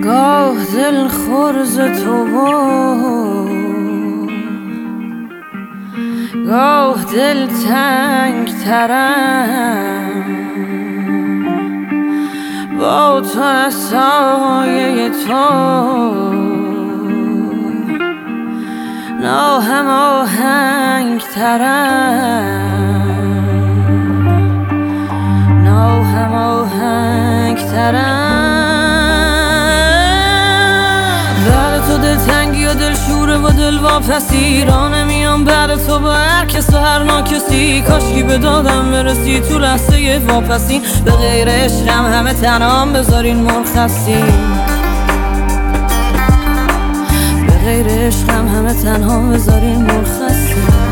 گاه دل خورز تو گاه دل تنگ ترم با تو از سایه تو ناهماهنگ ترم ناهماهنگ ترم بعد تو دلتنگی و دل شوره و دل واپسی را نمیام بعد تو با هر کس و هر ناکسی کاشکی به دادم برسی تو لحظه واپسی به غیر عشقم همه تنهام بذارین مرخصی به غیر عشقم همه تنهام بذارین مرخصی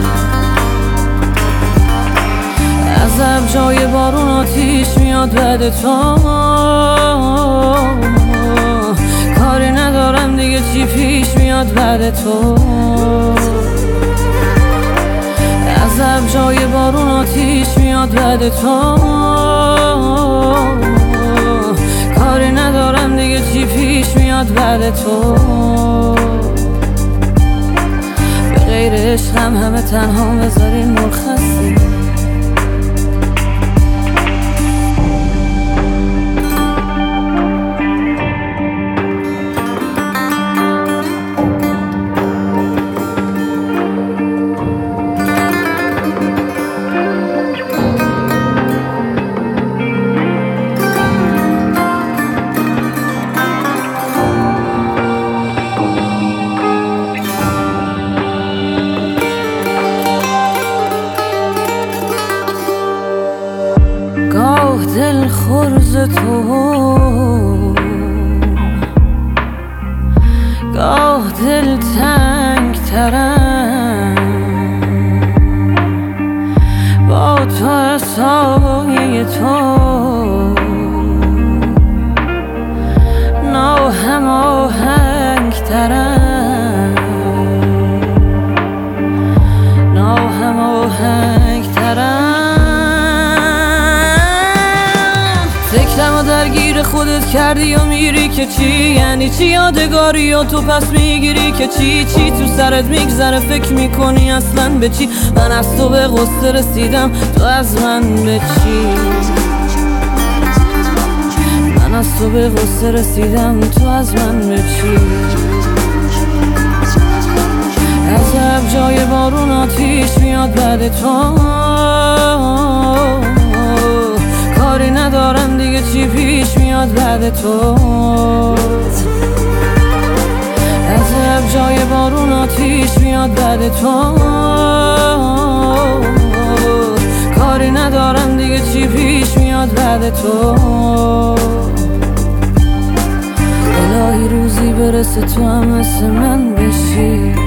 عذب جای بارون آتیش میاد بعد تو کاری ندارم دیگه چی پیش میاد بعد تو عذب جای بارون آتیش میاد بعد تو کاری ندارم دیگه چی پیش میاد بعد تو به غیر عشقم همه تنها بذارین مرخصی گاه دل خورز تو گاه دل تنگ ترم با تو سایه تو ناهماهنگ ترم ناهماهنگ ترم فکرم و درگیر خودت کردی و میری که چی یعنی چی یادگاری و تو پس میگیری که چی تو سرت میگذره فکر میکنی اصلا به چی من از تو به غصه رسیدم تو از من به چی من از تو به غصه رسیدم تو از من به چی عذب جای بارون آتیش میاد بعد تو کاری ندارم دیگه چی پیش میاد بعد تو عذب جای بارون آتیش میاد بعد تو کاری ندارم دیگه چی پیش میاد بعد تو الهی روزی برسه تو هم مثل من بشی